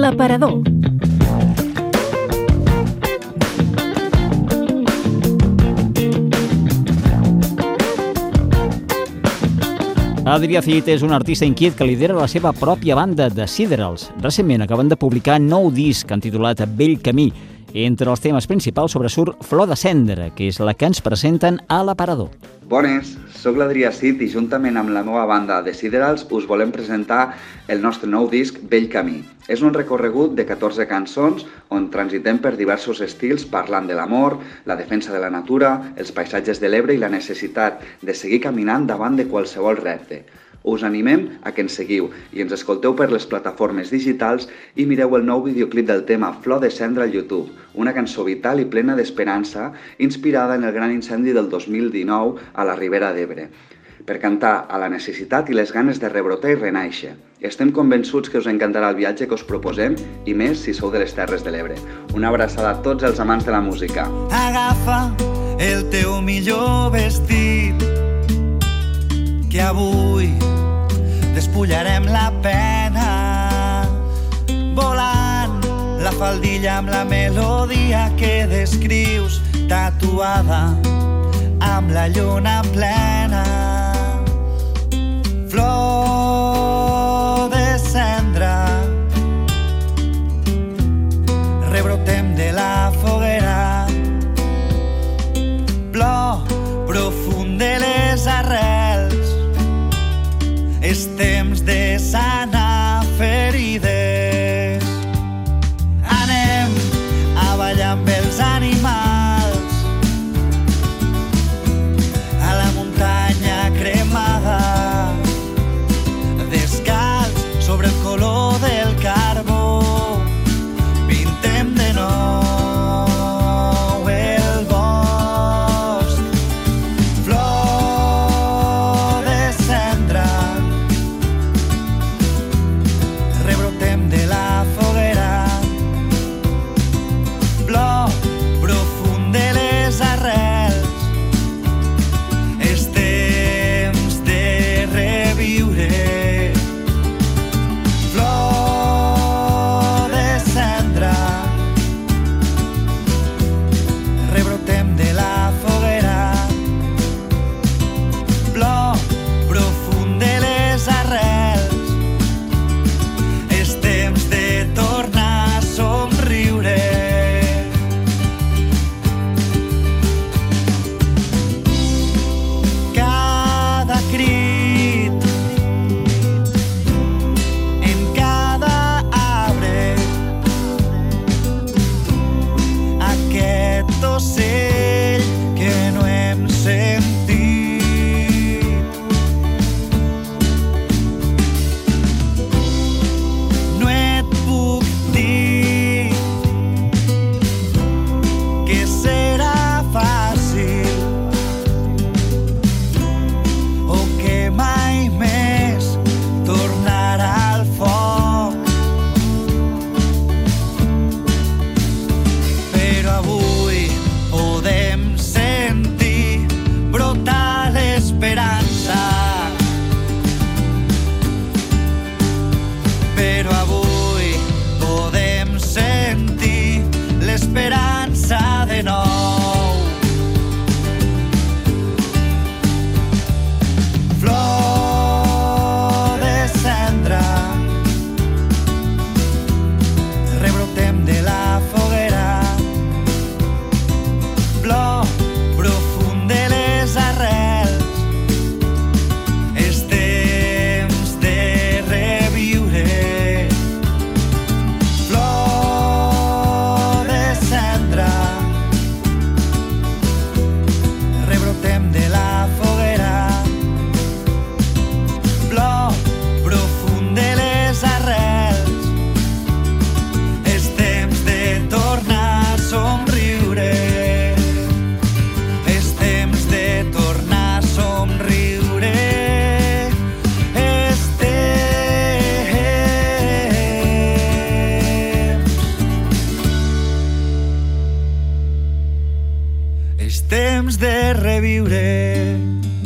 L'Aparador. Adrià Cid és un artista inquiet que lidera la seva pròpia banda, The Siderals. Recentment acaben de publicar nou disc titulat Vell Camí. Entre els temes principals sobresurt Flor de Cendra, que és la que ens presenten a l'Aparador. Bones, sóc l'Adrià Cid i juntament amb la meva banda The Siderals us volem presentar el nostre nou disc Vell Camí. És un recorregut de 14 cançons on transitem per diversos estils parlant de l'amor, la defensa de la natura, els paisatges de l'Ebre i la necessitat de seguir caminant davant de qualsevol repte. Us animem a que ens seguiu i ens escolteu per les plataformes digitals i mireu el nou videoclip del tema Flor de Cendra al YouTube, una cançó vital i plena d'esperança inspirada en el gran incendi del 2019 a la Ribera d'Ebre, per cantar a la necessitat i les ganes de rebrotar i renaixer. Estem convençuts que us encantarà el viatge que us proposem i més si sou de les Terres de l'Ebre. Una abraçada a tots els amants de la música. Agafa el teu millor vestit, que avui despullarem la pena, volant la faldilla amb la melodia que descrius, tatuada amb la lluna plena. Flor de cendra, rebrotem de la foguera, plor profund de les arrels, és temps de sanar ferides. Anem a ballar amb els animals a la muntanya cremada, descalç sobre el color del carbó, pintem de nou el bosc. Flor de cendra, rebrotem de la foguera, plor profund de les arrels, és temps de reviure. Flor de cendra, rebrotem de la foguera, plor profund de les arrels, és temps de tornar a somriure. Cada crit, en cada arbre, aquest ocell que no hem sentit. No et puc dir que serà fàcil o que mai més tornarà al foc, però avui podem sentir brotar l'esperança, però avui podem sentir l'esperança de nou. Flor de cendra, rebrotem de la foguera, plor profund de les arrels, és temps de reviure. Flor de cendra, rebrotem de la foguera, plor profund de les arrels, és temps de tornar a somriure. És temps de tornar a somriure. És temps de reviure.